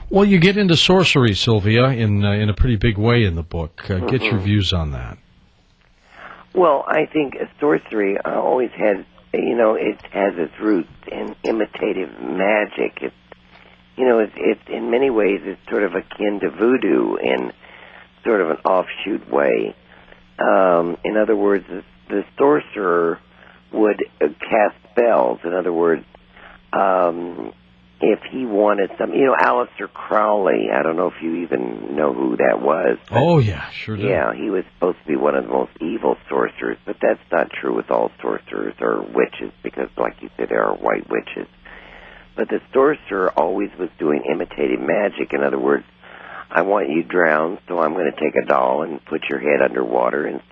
Well, you get into sorcery, Sylvia, in a pretty big way in the book. Get your views on that. Well, I think sorcery always has, it has its roots in imitative magic. It's in many ways it's sort of akin to voodoo in sort of an offshoot way. In other words, the sorcerer would cast spells. In other words, if he wanted some, Aleister Crowley, I don't know if you even know who that was. Oh, yeah, sure do. Yeah, he was supposed to be one of the most evil sorcerers, but that's not true with all sorcerers or witches, because, like you said, there are white witches. But the sorcerer always was doing imitative magic. In other words, I want you drowned, so I'm going to take a doll and put your head underwater, and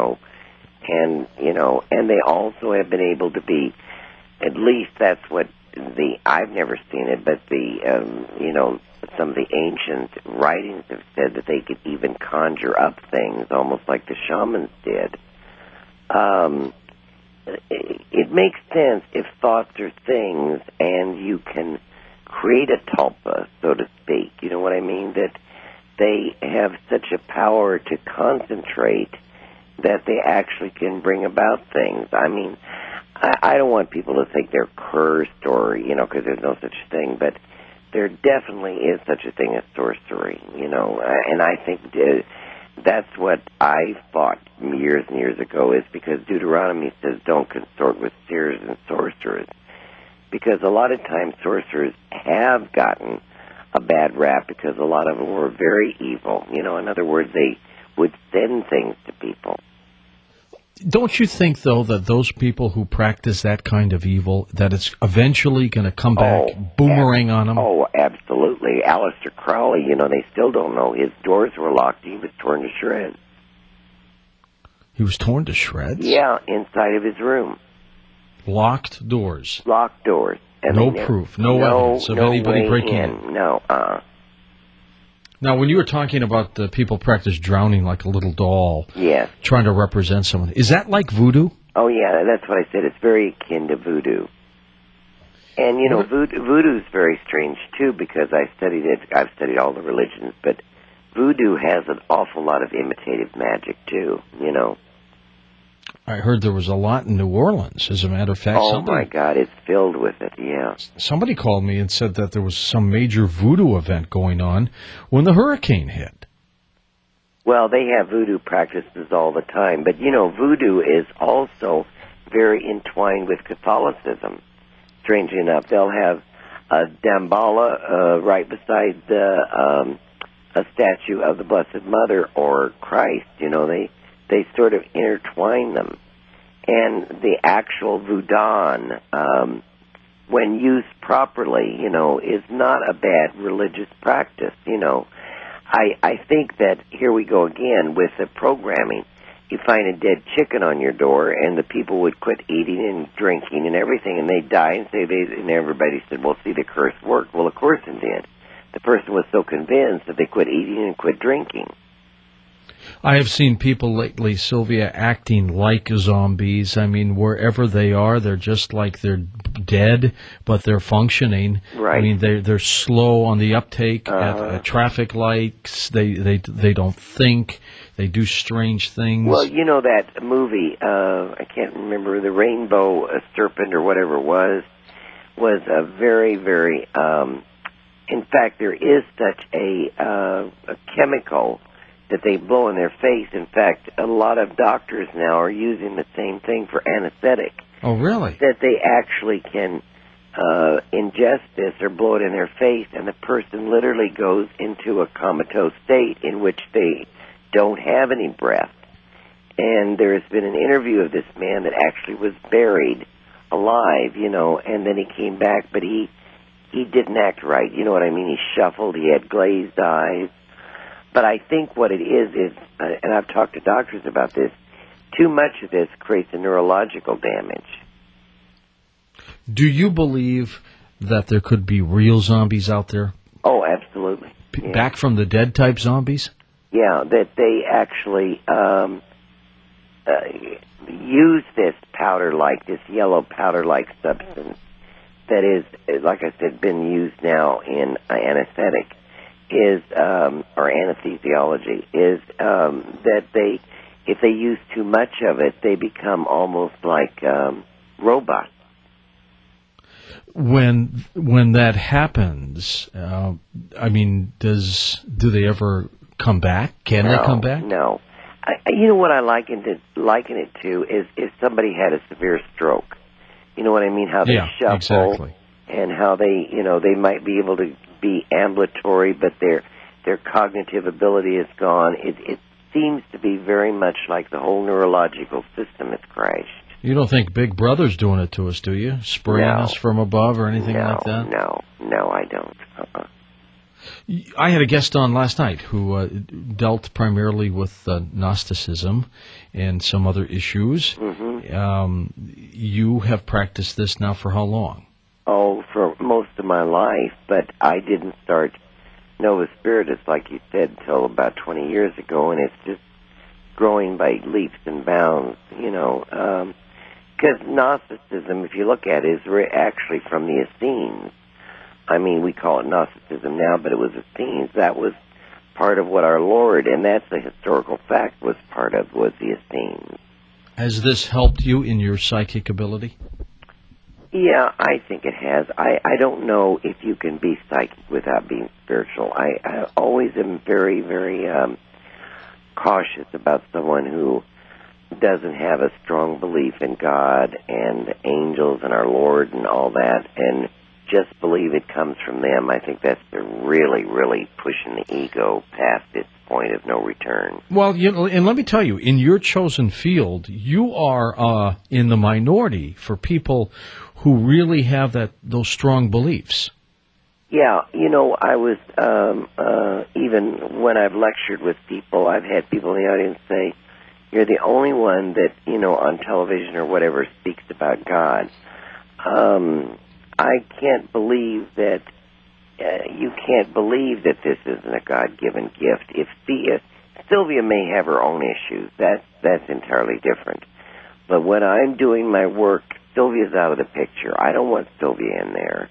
they also have been able to be, at least that's what I've never seen it, but some of the ancient writings have said that they could even conjure up things, almost like the shamans did. It makes sense if thoughts are things and you can create a tulpa, so to speak. You know what I mean? That they have such a power to concentrate that they actually can bring about things. I mean, I don't want people to think they're cursed or, because there's no such thing, but there definitely is such a thing as sorcery, and I think that's what I thought years and years ago, is because Deuteronomy says don't consort with seers and sorcerers, because a lot of times sorcerers have gotten a bad rap because a lot of them were very evil. In other words, they would send things to people. Don't you think, though, that those people who practice that kind of evil, that it's eventually going to come back boomerang on them? Oh, absolutely. Aleister Crowley, they still don't know. His doors were locked. He was torn to shreds. He was torn to shreds? Yeah, inside of his room. Locked doors? Locked doors. And no proof, no evidence of anybody breaking in? No, Now, when you were talking about the people practice drowning like a little doll, yes, trying to represent someone, is that like voodoo? Oh, yeah, that's what I said. It's very akin to voodoo. And, voodoo is very strange, too, because I studied it. I've studied all the religions, but voodoo has an awful lot of imitative magic, too, I heard there was a lot in New Orleans, as a matter of fact. Oh, my God, it's filled with it, yeah. Somebody called me and said that there was some major voodoo event going on when the hurricane hit. Well, they have voodoo practices all the time, but, voodoo is also very entwined with Catholicism. Strangely enough, they'll have a Damballa right beside a statue of the Blessed Mother or Christ. They sort of intertwine them. And the actual voodoo, when used properly, is not a bad religious practice. I think that here we go again with the programming. You find a dead chicken on your door, and the people would quit eating and drinking and everything, and they'd die, and everybody said, well, see, the curse worked. Well, of course it did. The person was so convinced that they quit eating and quit drinking. I have seen people lately, Sylvia, acting like zombies. I mean, wherever they are, they're just like they're dead, but they're functioning. Right. I mean, they're slow on the uptake at traffic lights. They don't think. They do strange things. Well, that movie, I can't remember, The Rainbow Serpent or whatever it was a very, very, in fact, there is such a chemical that they blow in their face. In fact, a lot of doctors now are using the same thing for anesthetic. Oh, really? That they actually can ingest this or blow it in their face, and the person literally goes into a comatose state in which they don't have any breath. And there has been an interview of this man that actually was buried alive, and then he came back, but he didn't act right. You know what I mean? He shuffled, he had glazed eyes. But I think what it is, and I've talked to doctors about this, too much of this creates a neurological damage. Do you believe that there could be real zombies out there? Oh, absolutely. Back from the dead type zombies? Yeah, that they actually use this powder-like, this yellow powder-like substance that is, like I said, been used now in anesthetic. is, or anesthesiology, is that if they use too much of it, they become almost like robots. When that happens, I mean, do they ever come back? Can they come back? No. You know what I liken it to is if somebody had a severe stroke. You know what I mean? How they shuffle, exactly. And how they might be able to be ambulatory, but their cognitive ability is gone. It seems to be very much like the whole neurological system has crashed. You don't think Big Brother's doing it to us, do you? Spraying us from above or anything like that? No, I don't. I had a guest on last night who dealt primarily with Gnosticism and some other issues. Mm-hmm. You have practiced this now for how long? Oh, for most of my life, but I didn't start Nova Spiritus, like you said, until about 20 years ago, and it's just growing by leaps and bounds, because Gnosticism, if you look at it, is actually from the Essenes. I mean, we call it Gnosticism now, but it was Essenes. That was part of what our Lord, and that's the historical fact, was the Essenes. Has this helped you in your psychic ability? Yeah, I think it has. I don't know if you can be psychic without being spiritual. I always am very, very cautious about someone who doesn't have a strong belief in God and angels and our Lord and all that, and just believe it comes from them. I think that's really, really pushing the ego past its point of no return. Well, and let me tell you, in your chosen field, you are in the minority for people who really have those strong beliefs. Yeah, I was, even when I've lectured with people, I've had people in the audience say, you're the only one that, on television or whatever speaks about God. I can't believe that you can't believe that this isn't a God-given gift. If Sylvia may have her own issues, that's entirely different. But when I'm doing my work, Sylvia's out of the picture. I don't want Sylvia in there.